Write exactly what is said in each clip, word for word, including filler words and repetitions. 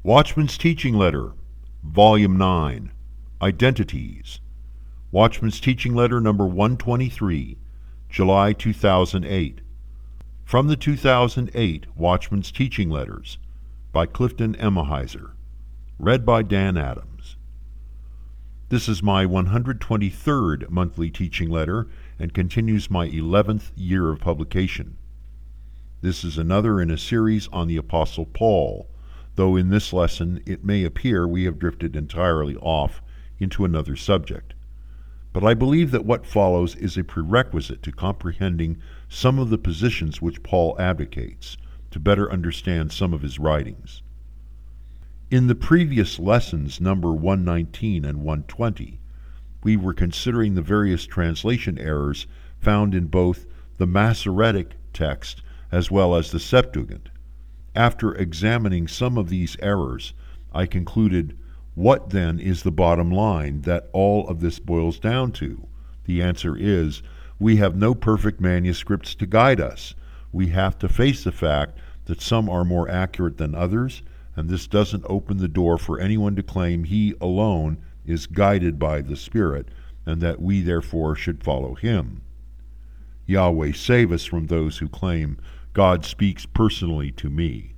Watchman's Teaching Letter, Volume nine, Identities. Watchman's Teaching Letter number one twenty-three, July two thousand eight. From the two thousand eight Watchman's Teaching Letters, by Clifton Emahiser. Read by Dan Adams. This is my one hundred twenty-third monthly teaching letter and continues my eleventh year of publication. This is another in a series on the Apostle Paul, though in this lesson it may appear we have drifted entirely off into another subject. But I believe that what follows is a prerequisite to comprehending some of the positions which Paul advocates, to better understand some of his writings. In the previous lessons, number one nineteen and one twenty, we were considering the various translation errors found in both the Masoretic text as well as the Septuagint. After examining some of these errors, I concluded, what then is the bottom line that all of this boils down to? The answer is, we have no perfect manuscripts to guide us. We have to face the fact that some are more accurate than others, and this doesn't open the door for anyone to claim he alone is guided by the Spirit, and that we therefore should follow him. Yahweh save us from those who claim God speaks personally to me.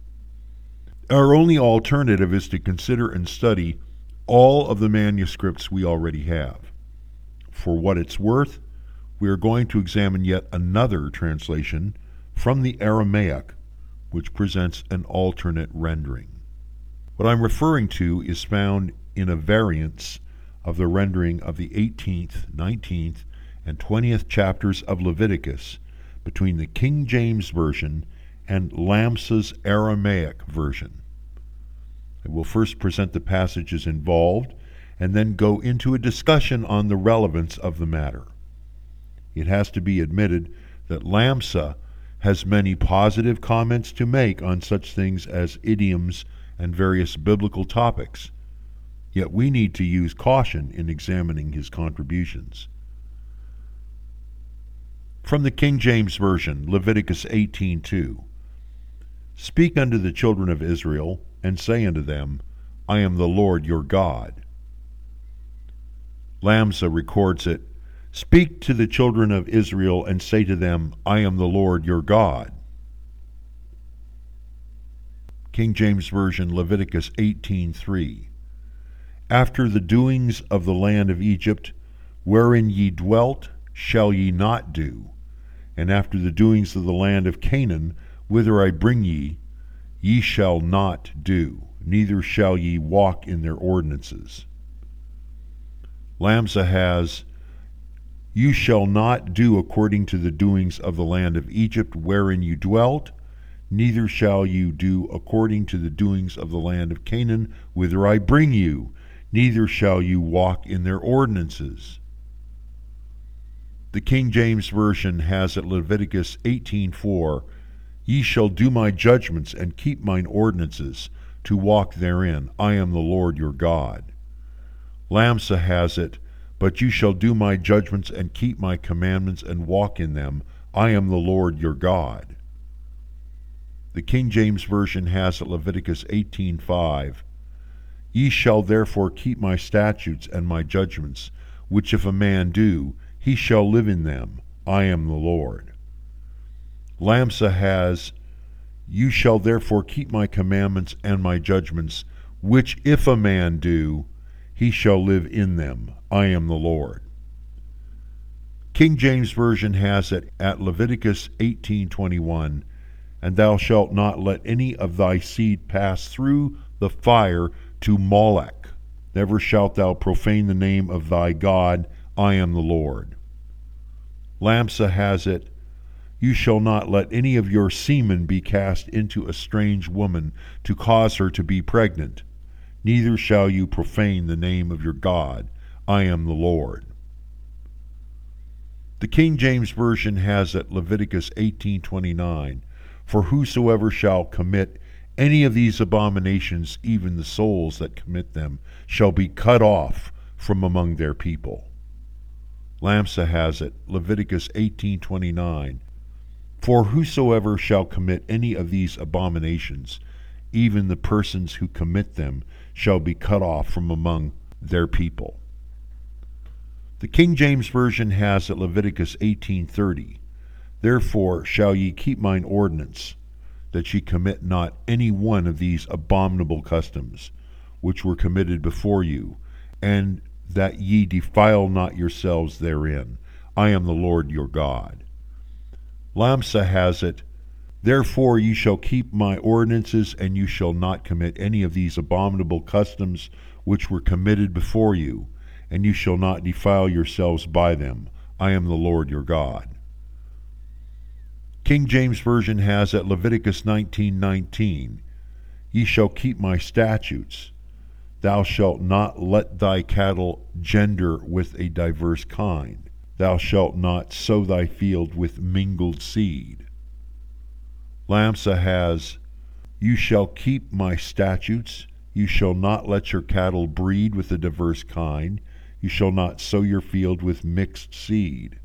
Our only alternative is to consider and study all of the manuscripts we already have. For what it's worth, we are going to examine yet another translation from the Aramaic, which presents an alternate rendering. What I'm referring to is found in a variance of the rendering of the eighteenth, nineteenth, and twentieth chapters of Leviticus between the King James Version and Lamsa's Aramaic version. I will first present the passages involved and then go into a discussion on the relevance of the matter. It has to be admitted that Lamsa has many positive comments to make on such things as idioms and various biblical topics, yet we need to use caution in examining his contributions. From the King James Version, Leviticus eighteen two. Speak unto the children of Israel, and say unto them, I am the Lord your God. Lamsa records it, Speak to the children of Israel, and say to them, I am the Lord your God. King James Version, Leviticus eighteen three. After the doings of the land of Egypt, wherein ye dwelt, shall ye not do, and after the doings of the land of Canaan, whither I bring ye, ye shall not do, neither shall ye walk in their ordinances. Lamsa has, You shall not do according to the doings of the land of Egypt wherein you dwelt, neither shall you do according to the doings of the land of Canaan whither I bring you, neither shall you walk in their ordinances. The King James Version has at Leviticus eighteen four, Ye shall do my judgments and keep mine ordinances, to walk therein. I am the Lord your God. Lamsa has it, But you shall do my judgments and keep my commandments and walk in them. I am the Lord your God. The King James Version has at Leviticus eighteen five, Ye shall therefore keep my statutes and my judgments, which if a man do, he shall live in them. I am the Lord. Lamsa has, You shall therefore keep my commandments and my judgments, which if a man do, he shall live in them. I am the Lord. King James Version has it at Leviticus eighteen twenty-one, And thou shalt not let any of thy seed pass through the fire to Molech. Never shalt thou profane the name of thy God. I am the Lord. Lamsa has it, You shall not let any of your semen be cast into a strange woman to cause her to be pregnant. Neither shall you profane the name of your God. I am the Lord. The King James Version has at Leviticus eighteen twenty-nine, For whosoever shall commit any of these abominations, even the souls that commit them, shall be cut off from among their people. Lamsa has it, Leviticus eighteen twenty-nine, For whosoever shall commit any of these abominations, even the persons who commit them shall be cut off from among their people. The King James Version has at Leviticus eighteen thirty, Therefore shall ye keep mine ordinance, that ye commit not any one of these abominable customs, which were committed before you, and that ye defile not yourselves therein. I am the Lord your God. Lamsa has it, Therefore ye shall keep my ordinances, and you shall not commit any of these abominable customs which were committed before you, and you shall not defile yourselves by them. I am the Lord your God. King James Version has at Leviticus nineteen nineteen, Ye shall keep my statutes. Thou shalt not let thy cattle gender with a diverse kind. Thou shalt not sow thy field with mingled seed. Lamsa has, You shall keep my statutes. You shall not let your cattle breed with a diverse kind. You shall not sow your field with mixed seed.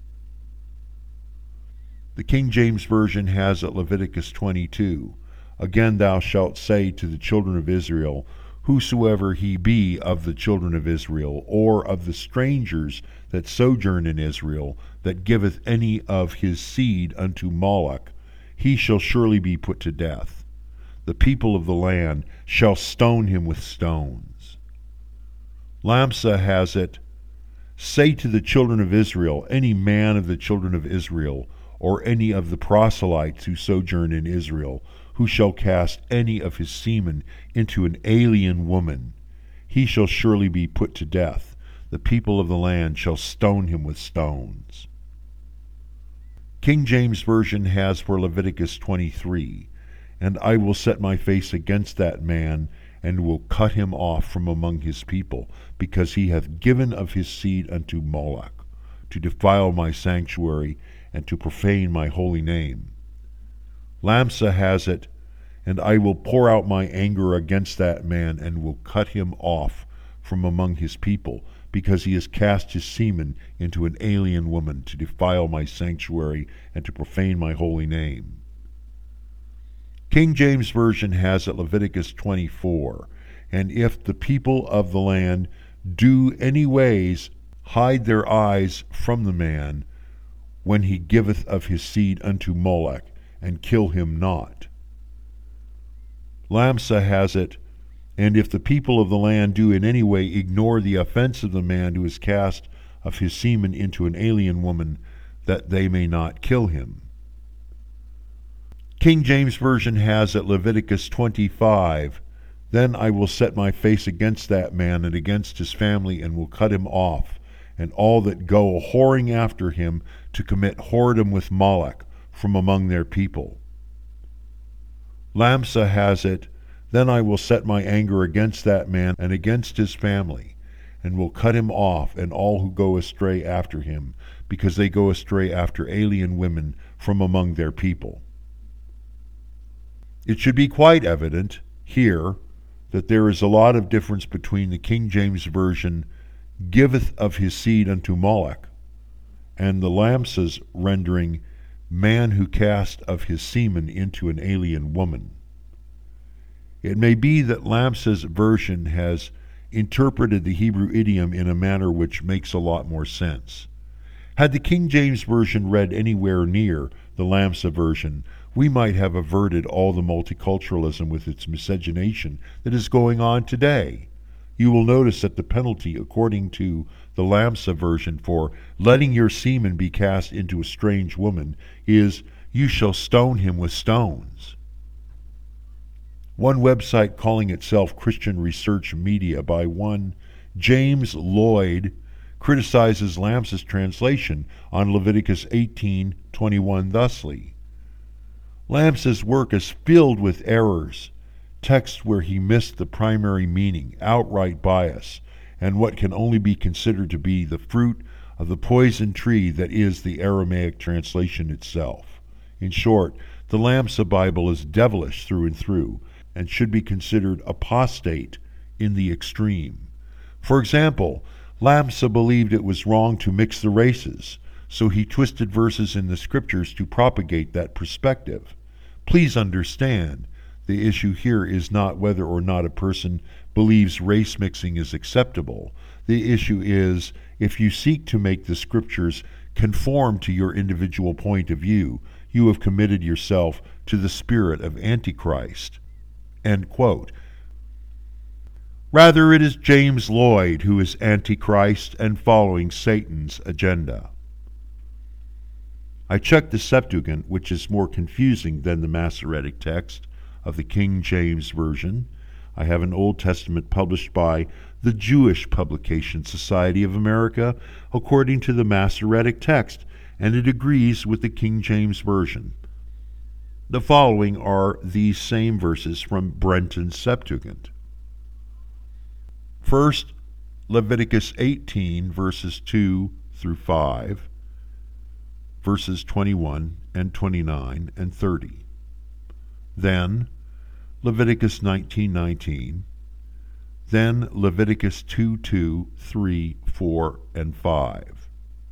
The King James Version has at Leviticus twenty-two, Again thou shalt say to the children of Israel, Whosoever he be of the children of Israel, or of the strangers that sojourn in Israel, that giveth any of his seed unto Moloch, he shall surely be put to death. The people of the land shall stone him with stones. Lamsa has it, Say to the children of Israel, any man of the children of Israel, or any of the proselytes who sojourn in Israel, who shall cast any of his semen into an alien woman, he shall surely be put to death. The people of the land shall stone him with stones. King James Version has for Leviticus twenty-three, And I will set my face against that man, and will cut him off from among his people, because he hath given of his seed unto Moloch, to defile my sanctuary, and to profane my holy name. Lamsa has it, And I will pour out my anger against that man, and will cut him off from among his people, because he has cast his semen into an alien woman, to defile my sanctuary, and to profane my holy name. King James Version has at Leviticus twenty-four, And if the people of the land do any ways hide their eyes from the man, when he giveth of his seed unto Moloch, and kill him not. Lamsa has it, And if the people of the land do in any way ignore the offense of the man who has cast of his semen into an alien woman, that they may not kill him. King James Version has at Leviticus twenty-five, Then I will set my face against that man and against his family, and will cut him off, and all that go whoring after him to commit whoredom with Moloch from among their people. Lamsa has it, Then I will set my anger against that man and against his family, and will cut him off, and all who go astray after him, because they go astray after alien women from among their people. It should be quite evident here that there is a lot of difference between the King James Version, giveth of his seed unto Moloch, and the Lamsa's rendering, man who cast of his semen into an alien woman. It may be that Lamsa's version has interpreted the Hebrew idiom in a manner which makes a lot more sense. Had the King James Version read anywhere near the Lamsa version, we might have averted all the multiculturalism with its miscegenation that is going on today. You will notice that the penalty, according to the Lamsa version, for letting your semen be cast into a strange woman is, you shall stone him with stones. One website calling itself Christian Research Media by one James Lloyd criticizes Lamsa's translation on Leviticus eighteen twenty-one thusly. Lamsa's work is filled with errors, texts where he missed the primary meaning, outright bias, and what can only be considered to be the fruit of the poison tree that is the Aramaic translation itself. In short, the Lamsa Bible is devilish through and through, and should be considered apostate in the extreme. For example, Lamsa believed it was wrong to mix the races, so he twisted verses in the scriptures to propagate that perspective. Please understand, The issue here is not whether or not a person believes race mixing is acceptable. The issue is, if you seek to make the scriptures conform to your individual point of view, you have committed yourself to the spirit of Antichrist. End quote. Rather, it is James Lloyd who is Antichrist and following Satan's agenda. I checked the Septuagint, which is more confusing than the Masoretic text of the King James Version. I have an Old Testament published by the Jewish Publication Society of America according to the Masoretic text, and it agrees with the King James Version. The following are these same verses from Brenton's Septuagint. First, Leviticus eighteen, verses two through five, verses twenty-one and twenty-nine and thirty. Then, Leviticus nineteen nineteen. Then Leviticus two two, three, four, and five.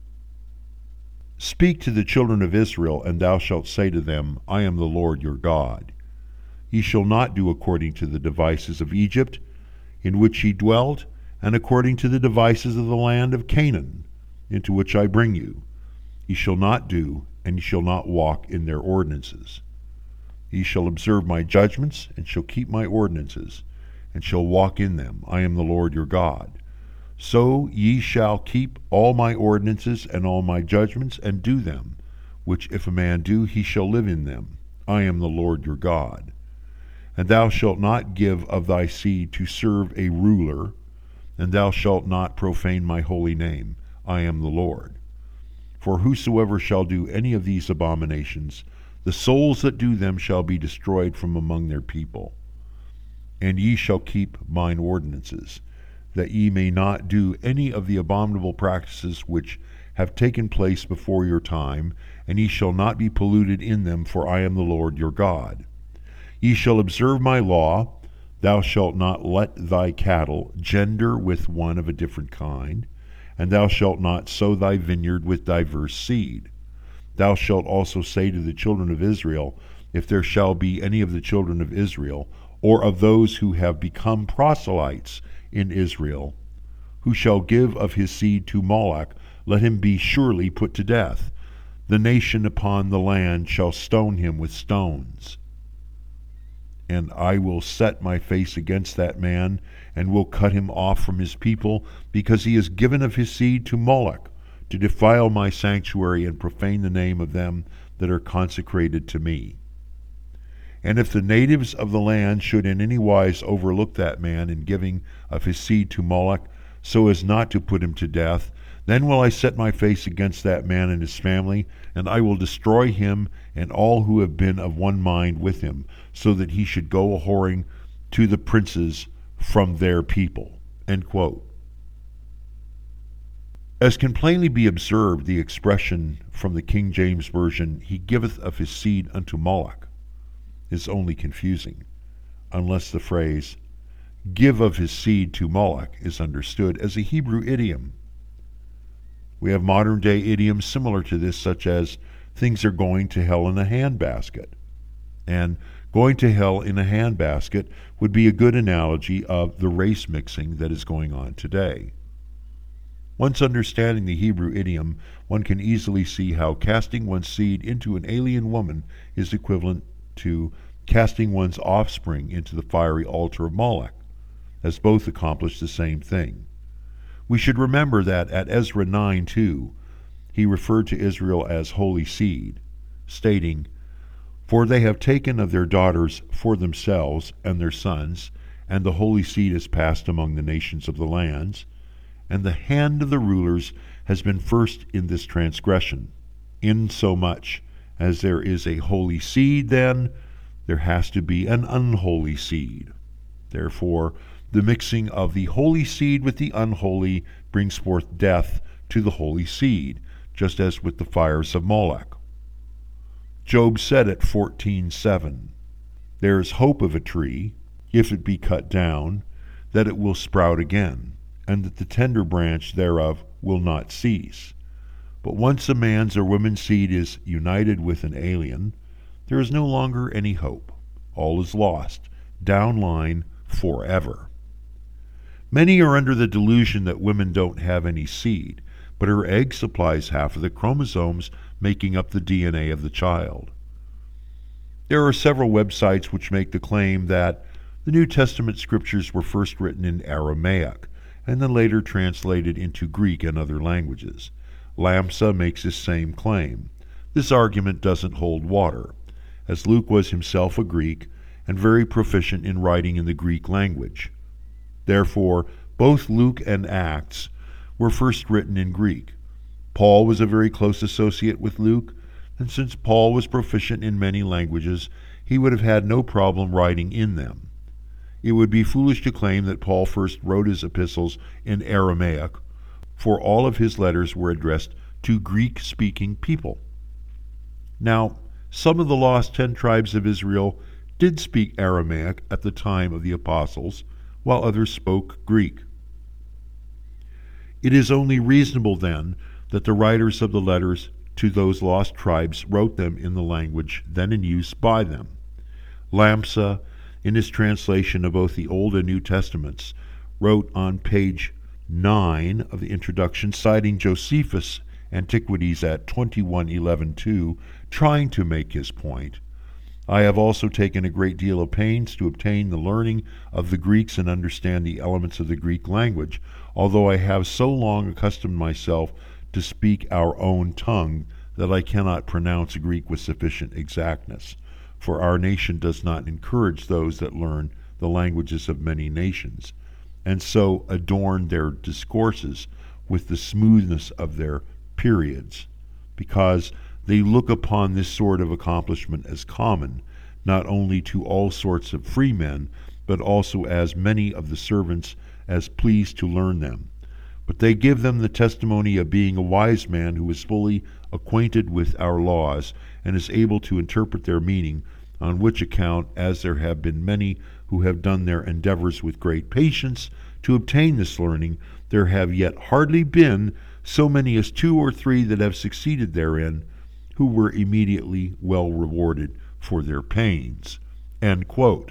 Speak to the children of Israel, and thou shalt say to them, I am the Lord your God. Ye shall not do according to the devices of Egypt, in which ye dwelt, and according to the devices of the land of Canaan, into which I bring you. Ye shall not do, and ye shall not walk in their ordinances. Ye shall observe my judgments, and shall keep my ordinances, and shall walk in them. I am the Lord your God. So ye shall keep all my ordinances and all my judgments, and do them, which if a man do, he shall live in them. I am the Lord your God. And thou shalt not give of thy seed to serve a ruler, and thou shalt not profane my holy name. I am the Lord. For whosoever shall do any of these abominations, the souls that do them shall be destroyed from among their people. And ye shall keep mine ordinances, that ye may not do any of the abominable practices which have taken place before your time, and ye shall not be polluted in them, for I am the Lord your God. Ye shall observe my law. Thou shalt not let thy cattle gender with one of a different kind, and thou shalt not sow thy vineyard with diverse seed. Thou shalt also say to the children of Israel, if there shall be any of the children of Israel, or of those who have become proselytes in Israel, who shall give of his seed to Moloch, let him be surely put to death. The nation upon the land shall stone him with stones. And I will set my face against that man, and will cut him off from his people, because he has given of his seed to Moloch, to defile my sanctuary and profane the name of them that are consecrated to me. And if the natives of the land should in any wise overlook that man in giving of his seed to Moloch, so as not to put him to death, then will I set my face against that man and his family, and I will destroy him and all who have been of one mind with him, so that he should go a-whoring to the princes from their people. End quote. As can plainly be observed, the expression from the King James Version, he giveth of his seed unto Moloch, is only confusing, unless the phrase, give of his seed to Moloch, is understood as a Hebrew idiom. We have modern-day idioms similar to this, such as, things are going to hell in a handbasket. And going to hell in a handbasket would be a good analogy of the race mixing that is going on today. Once understanding the Hebrew idiom, one can easily see how casting one's seed into an alien woman is equivalent to casting one's offspring into the fiery altar of Moloch, as both accomplish the same thing. We should remember that at Ezra nine two, he referred to Israel as holy seed, stating, For they have taken of their daughters for themselves and their sons, and the holy seed is passed among the nations of the lands, and the hand of the rulers has been first in this transgression. Insomuch as there is a holy seed, then there has to be an unholy seed. Therefore, the mixing of the holy seed with the unholy brings forth death to the holy seed, just as with the fires of Moloch. Job said at fourteen seven, There is hope of a tree, if it be cut down, that it will sprout again, and that the tender branch thereof will not cease. But once a man's or woman's seed is united with an alien, there is no longer any hope. all is lost. Downline forever. Many are under the delusion that women don't have any seed, but her egg supplies half of the chromosomes making up the D N A of the child. There are several websites which make the claim that the New Testament scriptures were first written in Aramaic and then later translated into Greek and other languages. Lamsa makes this same claim. This argument doesn't hold water, as Luke was himself a Greek and very proficient in writing in the Greek language. Therefore, both Luke and Acts were first written in Greek. Paul was a very close associate with Luke, and since Paul was proficient in many languages, he would have had no problem writing in them. It would be foolish to claim that Paul first wrote his epistles in Aramaic, for all of his letters were addressed to Greek-speaking people. Now, some of the lost ten tribes of Israel did speak Aramaic at the time of the apostles, while others spoke Greek. It is only reasonable, then, that the writers of the letters to those lost tribes wrote them in the language then in use by them. Lamsa, in his translation of both the Old and New Testaments, wrote on page nine of the introduction, citing Josephus' Antiquities at twenty-one eleven two, trying to make his point. I have also taken a great deal of pains to obtain the learning of the Greeks and understand the elements of the Greek language, although I have so long accustomed myself to speak our own tongue that I cannot pronounce Greek with sufficient exactness, for our nation does not encourage those that learn the languages of many nations, and so adorn their discourses with the smoothness of their periods, because they look upon this sort of accomplishment as common, not only to all sorts of free men, but also as many of the servants as please to learn them. But they give them the testimony of being a wise man who is fully acquainted with our laws, and is able to interpret their meaning, on which account, as there have been many who have done their endeavors with great patience to obtain this learning, there have yet hardly been so many as two or three that have succeeded therein, who were immediately well rewarded for their pains." End quote.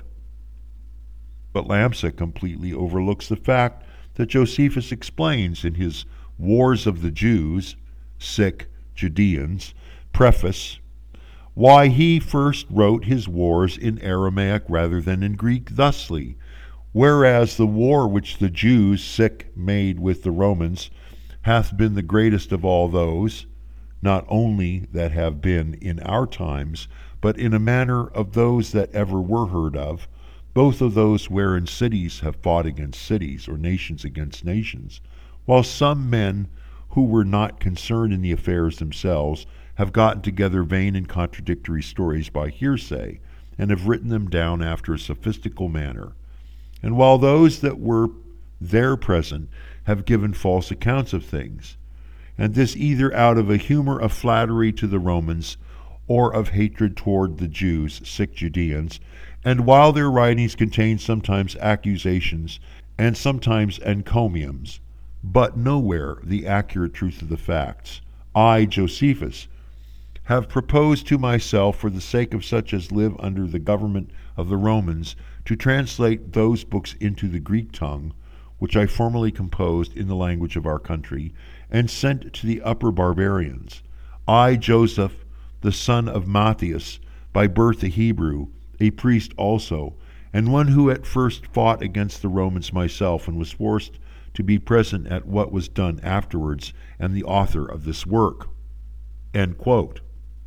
But Lamsa completely overlooks the fact that Josephus explains in his Wars of the Jews, sic Judeans, preface, why he first wrote his wars in Aramaic rather than in Greek thusly, whereas the war which the Jews sic made with the Romans hath been the greatest of all those, not only that have been in our times, but in a manner of those that ever were heard of, both of those wherein cities have fought against cities, or nations against nations, while some men who were not concerned in the affairs themselves have gotten together vain and contradictory stories by hearsay, and have written them down after a sophistical manner. And while those that were there present have given false accounts of things, and this either out of a humor of flattery to the Romans, or of hatred toward the Jews, sic Judeans, and while their writings contain sometimes accusations and sometimes encomiums, but nowhere the accurate truth of the facts, I, Josephus, have proposed to myself, for the sake of such as live under the government of the Romans, to translate those books into the Greek tongue, which I formerly composed in the language of our country, and sent to the upper barbarians. I, Joseph, the son of Matthias, by birth a Hebrew, a priest also, and one who at first fought against the Romans myself, and was forced to be present at what was done afterwards, and the author of this work. End quote.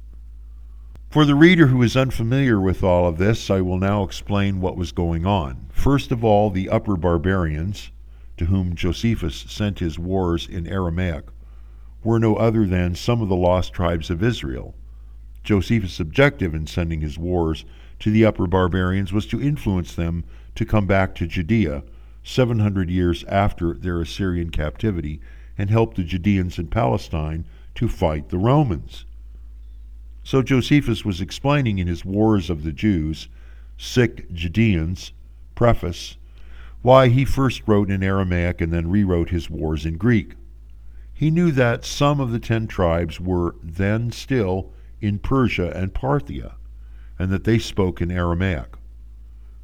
For the reader who is unfamiliar with all of this, I will now explain what was going on. First of all, the upper barbarians, to whom Josephus sent his wars in Aramaic, were no other than some of the lost tribes of Israel. Josephus' objective in sending his wars to the upper barbarians was to influence them to come back to Judea seven hundred years after their Assyrian captivity and help the Judeans in Palestine to fight the Romans. So Josephus was explaining in his Wars of the Jews, sic Judeans, preface, why he first wrote in Aramaic and then rewrote his wars in Greek. He knew that some of the ten tribes were then still in Persia and Parthia, and that they spoke in Aramaic.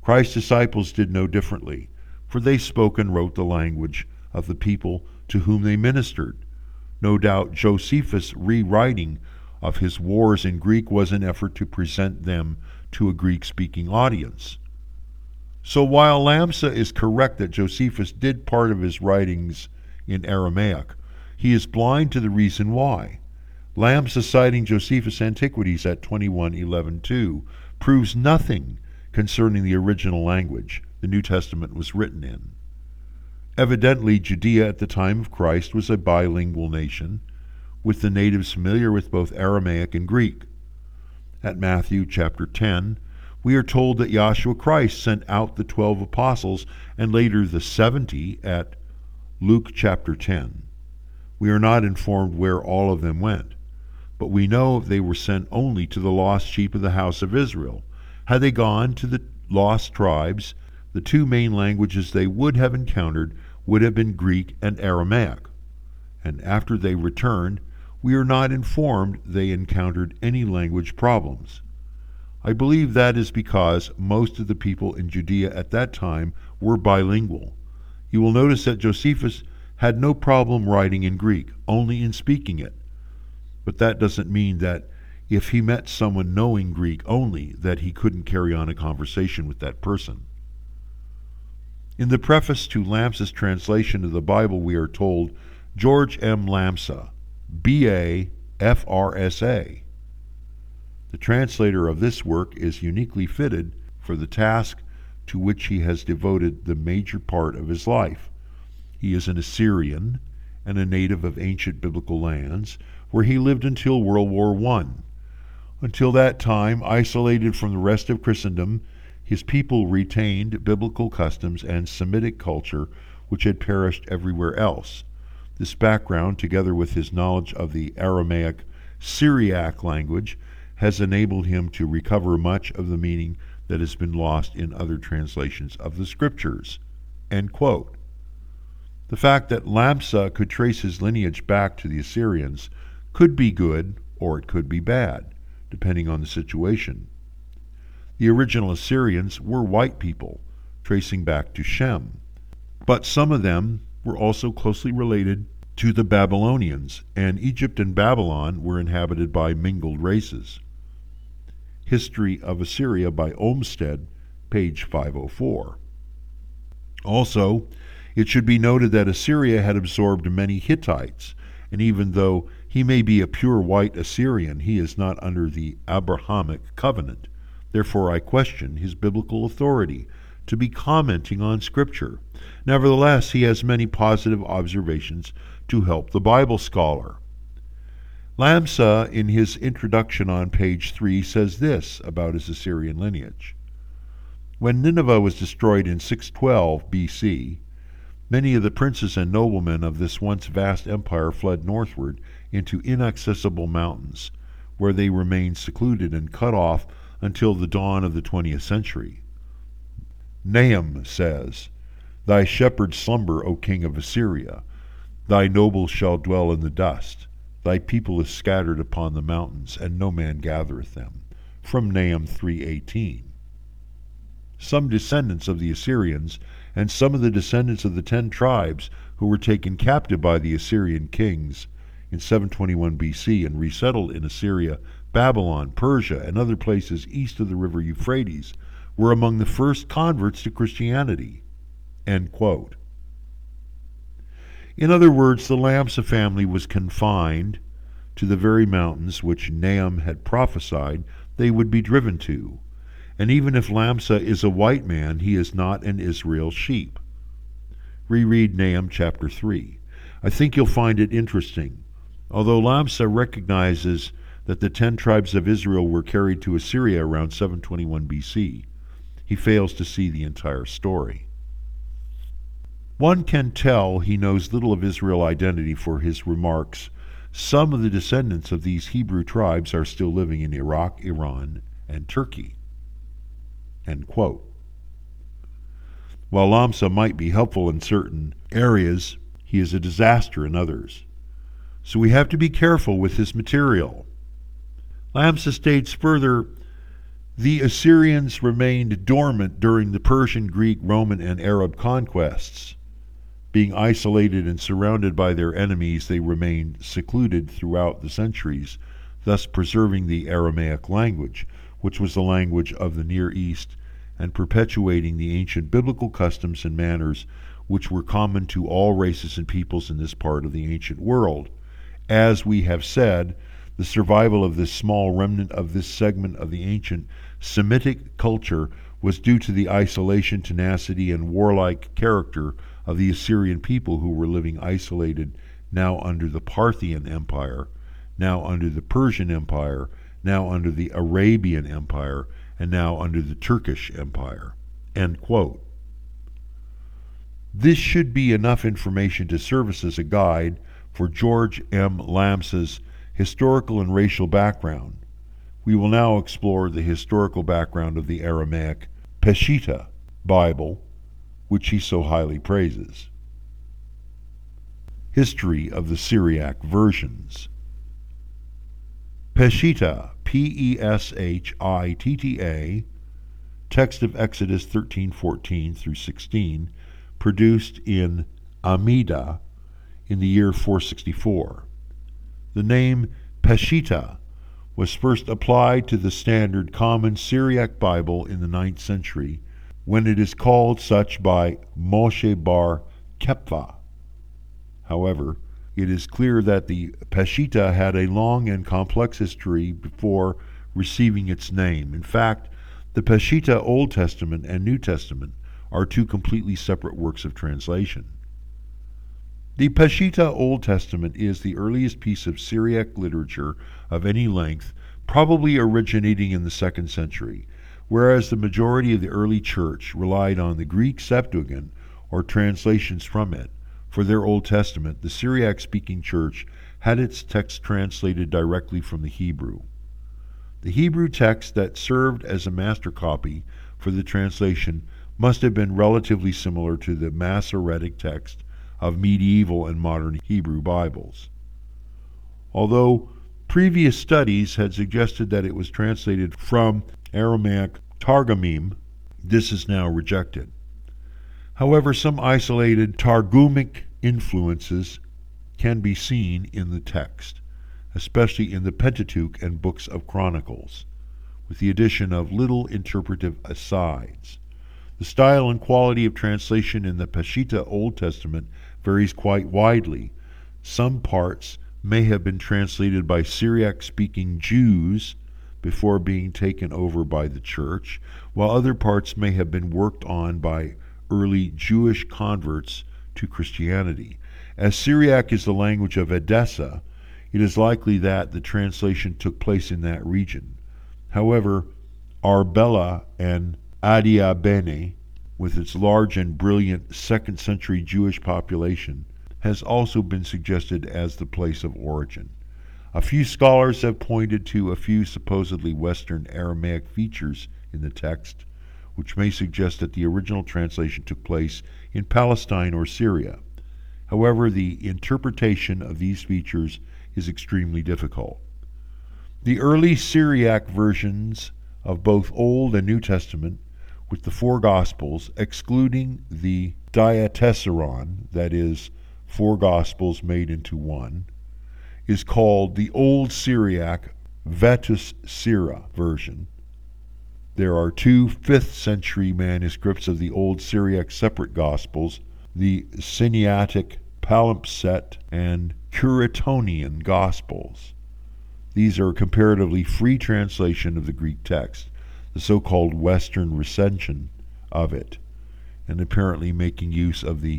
Christ's disciples did no differently, for they spoke and wrote the language of the people to whom they ministered. No doubt Josephus' rewriting of his wars in Greek was an effort to present them to a Greek-speaking audience. So while Lamsa is correct that Josephus did part of his writings in Aramaic, he is blind to the reason why. Lamsa, citing Josephus' Antiquities at twenty-one eleven two, proves nothing concerning the original language the New Testament was written in. Evidently, Judea at the time of Christ was a bilingual nation, with the natives familiar with both Aramaic and Greek. At Matthew chapter ten, we are told that Yahshua Christ sent out the twelve apostles and later the seventy at Luke chapter ten. We are not informed where all of them went, but we know they were sent only to the lost sheep of the house of Israel. Had they gone to the lost tribes, the two main languages they would have encountered would have been Greek and Aramaic. And after they returned, we are not informed they encountered any language problems. I believe that is because most of the people in Judea at that time were bilingual. You will notice that Josephus had no problem writing in Greek, only in speaking it. But that doesn't mean that if he met someone knowing Greek only, that he couldn't carry on a conversation with that person. In the preface to Lamsa's translation of the Bible, we are told, George M. Lamsa, B A F R S A. The translator of this work is uniquely fitted for the task to which he has devoted the major part of his life. He is an Assyrian and a native of ancient biblical lands, where he lived until World War One. Until that time, isolated from the rest of Christendom, his people retained biblical customs and Semitic culture which had perished everywhere else. This background, together with his knowledge of the Aramaic Syriac language, has enabled him to recover much of the meaning that has been lost in other translations of the Scriptures." End quote. The fact that Lamsa could trace his lineage back to the Assyrians could be good or it could be bad, depending on the situation. The original Assyrians were white people, tracing back to Shem, but some of them were also closely related to the Babylonians, and Egypt and Babylon were inhabited by mingled races. History of Assyria by Olmsted, page five oh four. Also, it should be noted that Assyria had absorbed many Hittites, and even though he may be a pure white Assyrian, he is not under the Abrahamic covenant. Therefore, I question his biblical authority to be commenting on Scripture. Nevertheless, he has many positive observations to help the Bible scholar. Lamsa, in his introduction on page three, says this about his Assyrian lineage. When Nineveh was destroyed in six twelve B C, many of the princes and noblemen of this once vast empire fled northward into inaccessible mountains, where they remained secluded and cut off until the dawn of the twentieth century. Nahum says, "Thy shepherds slumber, O king of Assyria. Thy nobles shall dwell in the dust. Thy people is scattered upon the mountains, and no man gathereth them." From Nahum three eighteen. Some descendants of the Assyrians and some of the descendants of the ten tribes who were taken captive by the Assyrian kings in seven twenty-one B C and resettled in Assyria, Babylon, Persia, and other places east of the river Euphrates were among the first converts to Christianity. End quote. In other words, the Lamsa family was confined to the very mountains which Nahum had prophesied they would be driven to. And even if Lamsa is a white man, he is not an Israel sheep. Reread Nahum chapter three. I think you'll find it interesting. Although Lamsa recognizes that the ten tribes of Israel were carried to Assyria around seven twenty-one B C, he fails to see the entire story. One can tell he knows little of Israel identity for his remarks. Some of the descendants of these Hebrew tribes are still living in Iraq, Iran, and Turkey. End quote. While Lamsa might be helpful in certain areas, he is a disaster in others. So we have to be careful with his material. Lamsa states further The Assyrians remained dormant during the Persian, Greek, Roman, and Arab conquests. Being isolated and surrounded by their enemies, they remained secluded throughout the centuries, thus preserving the Aramaic language, which was the language of the Near East, and perpetuating the ancient biblical customs and manners which were common to all races and peoples in this part of the ancient world. As we have said, the survival of this small remnant of this segment of the ancient Semitic culture was due to the isolation, tenacity, and warlike character of the Assyrian people, who were living isolated now under the Parthian Empire, now under the Persian Empire, now under the Arabian Empire, and now under the Turkish Empire." End quote. This should be enough information to serve us as a guide for George M. Lamsa's historical and racial background. We will now explore the historical background of the Aramaic Peshitta Bible, which he so highly praises. History of the Syriac versions. Peshitta, P E S H I T T A, text of Exodus thirteen fourteen through sixteen, produced in Amida in the year four sixty-four. The name Peshitta was first applied to the standard common Syriac Bible in the ninth century, when it is called such by Moshe bar Kepha. However, it is clear that the Peshitta had a long and complex history before receiving its name. In fact, the Peshitta Old Testament and New Testament are two completely separate works of translation. The Peshitta Old Testament is the earliest piece of Syriac literature of any length, probably originating in the second century, whereas the majority of the early church relied on the Greek Septuagint or translations from it. For their Old Testament, the Syriac-speaking church had its text translated directly from the Hebrew. The Hebrew text that served as a master copy for the translation must have been relatively similar to the Masoretic text of medieval and modern Hebrew Bibles. Although previous studies had suggested that it was translated from Aramaic Targumim, this is now rejected. However, some isolated Targumic influences can be seen in the text, especially in the Pentateuch and books of Chronicles, with the addition of little interpretive asides. The style and quality of translation in the Peshitta Old Testament varies quite widely. Some parts may have been translated by Syriac-speaking Jews before being taken over by the church, while other parts may have been worked on by early Jewish converts to Christianity. As Syriac is the language of Edessa, it is likely that the translation took place in that region. However, Arbela and Adiabene, with its large and brilliant second century Jewish population, has also been suggested as the place of origin. A few scholars have pointed to a few supposedly Western Aramaic features in the text, which may suggest that the original translation took place in Palestine or Syria. However, the interpretation of these features is extremely difficult. The early Syriac versions of both Old and New Testament, with the four Gospels, excluding the Diatessaron, that is, four Gospels made into one, is called the Old Syriac Vetus Syra version. There are two fifth century manuscripts of the Old Syriac separate Gospels, the Sinaitic Palimpsest and Curetonian Gospels. These are a comparatively free translation of the Greek text, the so-called Western recension of it, and apparently making use of the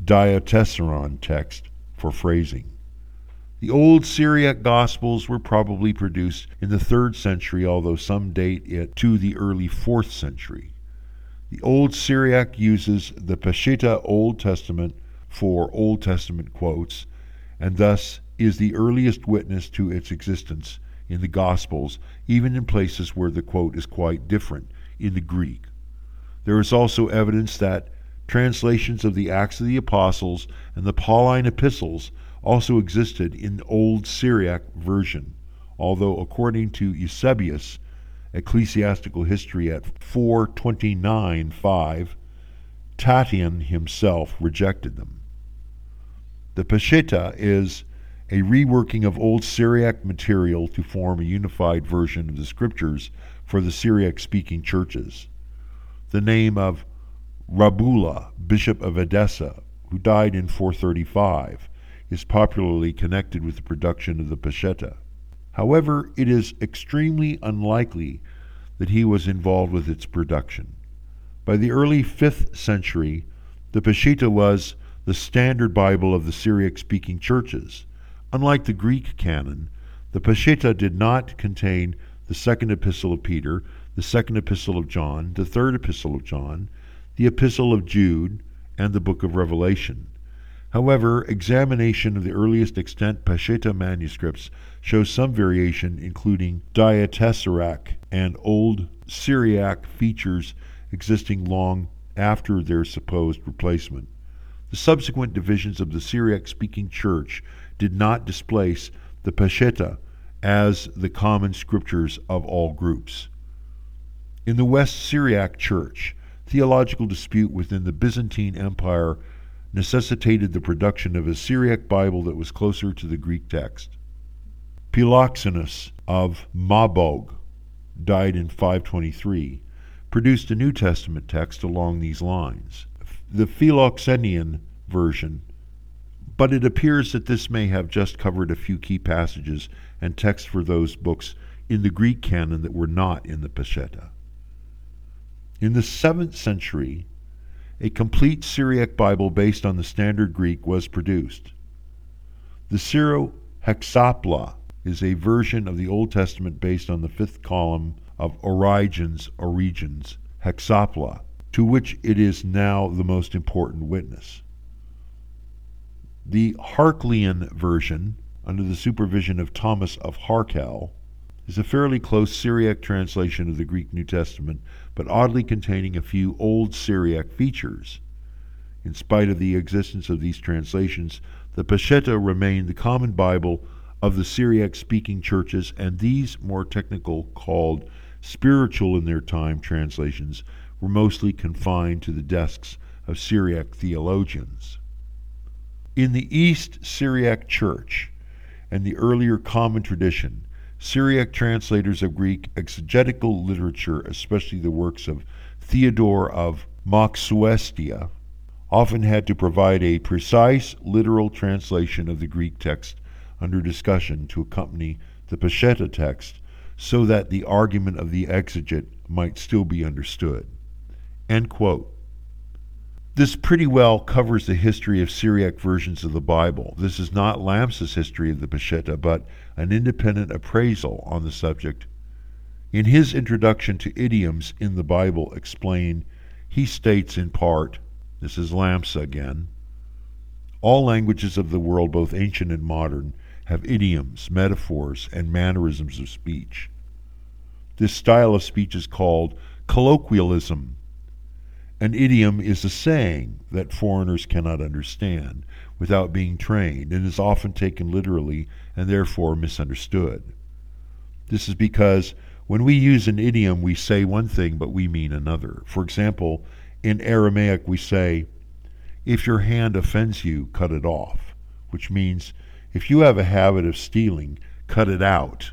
Diatessaron text for phrasing. The Old Syriac Gospels were probably produced in the third century, although some date it to the early fourth century. The Old Syriac uses the Peshitta Old Testament for Old Testament quotes, and thus is the earliest witness to its existence in the Gospels, even in places where the quote is quite different in the Greek. There is also evidence that translations of the Acts of the Apostles and the Pauline epistles also existed in Old Syriac version, although according to Eusebius, Ecclesiastical History at four twenty-nine five, Tatian himself rejected them. The Peshitta is a reworking of old Syriac material to form a unified version of the scriptures for the Syriac-speaking churches. The name of Rabula, bishop of Edessa, who died in four thirty-five, is popularly connected with the production of the Peshitta. However, it is extremely unlikely that he was involved with its production. By the early fifth century, the Peshitta was the standard Bible of the Syriac-speaking churches. Unlike the Greek canon, the Peshitta did not contain the second epistle of Peter, the second epistle of John, the third epistle of John, the epistle of Jude, and the book of Revelation. However, examination of the earliest extant Peshitta manuscripts shows some variation, including diatesseract and Old Syriac features existing long after their supposed replacement. The subsequent divisions of the Syriac-speaking church did not displace the Peshitta as the common scriptures of all groups. In the West Syriac Church, theological dispute within the Byzantine Empire necessitated the production of a Syriac Bible that was closer to the Greek text. Philoxenus of Mabog, died in five twenty-three, produced a New Testament text along these lines, the Philoxenian version, but it appears that this may have just covered a few key passages and texts for those books in the Greek canon that were not in the Peshitta. In the seventh century, a complete Syriac Bible based on the standard Greek was produced. The Syro-Hexapla is a version of the Old Testament based on the fifth column of Origen's Origens Hexapla, to which it is now the most important witness. The Harklian version, under the supervision of Thomas of Harkel, is a fairly close Syriac translation of the Greek New Testament, but oddly containing a few Old Syriac features. In spite of the existence of these translations, the Peshitta remained the common Bible of the Syriac-speaking churches, and these more technical, called spiritual in their time translations, were mostly confined to the desks of Syriac theologians. In the East Syriac Church and the earlier common tradition, Syriac translators of Greek exegetical literature, especially the works of Theodore of Moxuestia, often had to provide a precise literal translation of the Greek text under discussion to accompany the Peshitta text, so that the argument of the exegete might still be understood. End quote. This pretty well covers the history of Syriac versions of the Bible. This is not Lamsa's history of the Peshitta, but an independent appraisal on the subject. In his introduction to idioms in the Bible explained, he states in part, this is Lamsa again, all languages of the world, both ancient and modern, have idioms, metaphors, and mannerisms of speech. This style of speech is called colloquialism. An idiom is a saying that foreigners cannot understand without being trained, and is often taken literally and therefore misunderstood. This is because when we use an idiom, we say one thing but we mean another. For example, in Aramaic we say, "If your hand offends you, cut it off," which means if you have a habit of stealing, cut it out.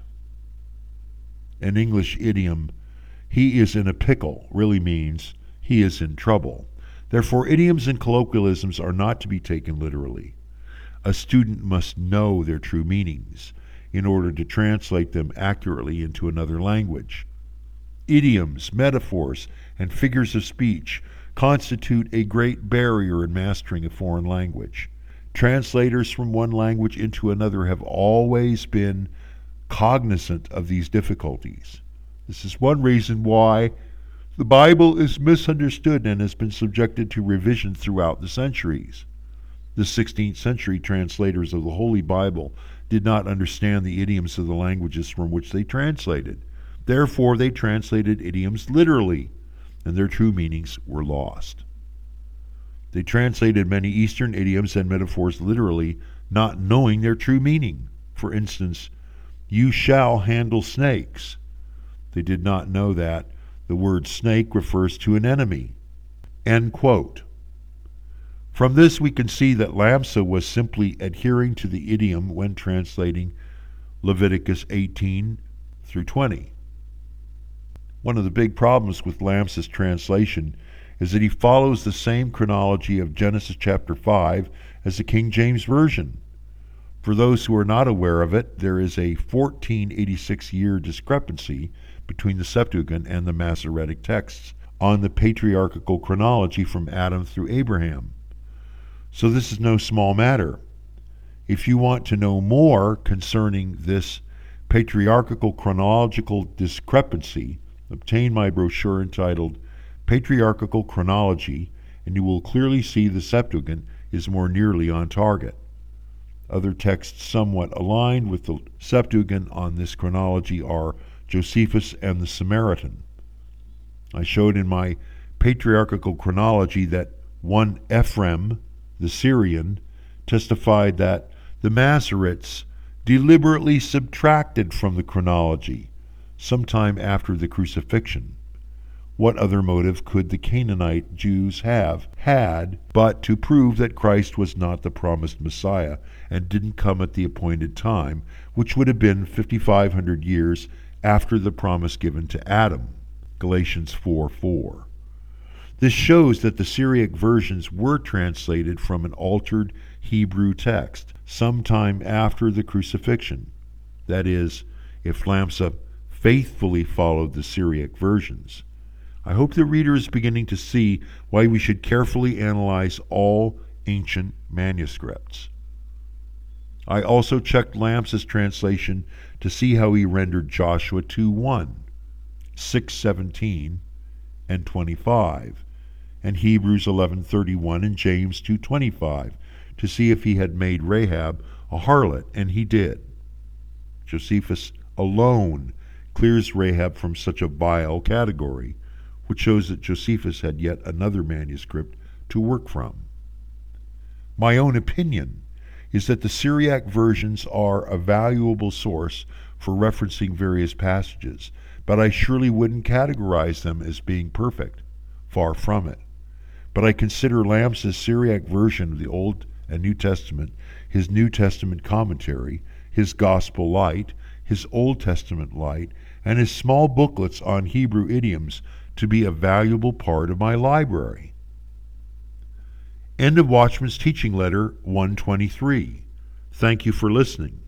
An English idiom, "He is in a pickle," really means he is in trouble. Therefore, idioms and colloquialisms are not to be taken literally. A student must know their true meanings in order to translate them accurately into another language. Idioms, metaphors, and figures of speech constitute a great barrier in mastering a foreign language. Translators from one language into another have always been cognizant of these difficulties. This is one reason why the Bible is misunderstood and has been subjected to revision throughout the centuries. The sixteenth century translators of the Holy Bible did not understand the idioms of the languages from which they translated. Therefore, they translated idioms literally, and their true meanings were lost. They translated many Eastern idioms and metaphors literally, not knowing their true meaning. For instance, "You shall handle snakes." They did not know that the word snake refers to an enemy. End quote. From this we can see that Lamsa was simply adhering to the idiom when translating Leviticus eighteen through twenty. One of the big problems with Lamsa's translation is that he follows the same chronology of Genesis chapter five as the King James Version. For those who are not aware of it, there is a fourteen eighty-six year discrepancy between the Septuagint and the Masoretic texts on the patriarchal chronology from Adam through Abraham. So this is no small matter. If you want to know more concerning this patriarchal chronological discrepancy, obtain my brochure entitled Patriarchal Chronology, and you will clearly see the Septuagint is more nearly on target. Other texts somewhat aligned with the Septuagint on this chronology are Josephus and the Samaritan. I showed in my patriarchal chronology that one Ephraim, the Syrian, testified that the Masoretes deliberately subtracted from the chronology sometime after the crucifixion. What other motive could the Canaanite Jews have had but to prove that Christ was not the promised Messiah and didn't come at the appointed time, which would have been fifty-five hundred years after the promise given to Adam? Galatians four four. This shows that the Syriac versions were translated from an altered Hebrew text sometime after the crucifixion. That is, if Lamsa faithfully followed the Syriac versions. I hope the reader is beginning to see why we should carefully analyze all ancient manuscripts. I also checked Lamsa's translation to see how he rendered Joshua two one, six seventeen, and twenty-five, and Hebrews eleven thirty-one and James two twenty-five, to see if he had made Rahab a harlot, and he did. Josephus alone clears Rahab from such a vile category, which shows that Josephus had yet another manuscript to work from. My own opinion is that the Syriac versions are a valuable source for referencing various passages, but I surely wouldn't categorize them as being perfect. Far from it. But I consider Lamsa's Syriac version of the Old and New Testament, his New Testament commentary, his Gospel Light, his Old Testament Light, and his small booklets on Hebrew idioms to be a valuable part of my library. End of Watchman's Teaching Letter one twenty-three. Thank you for listening.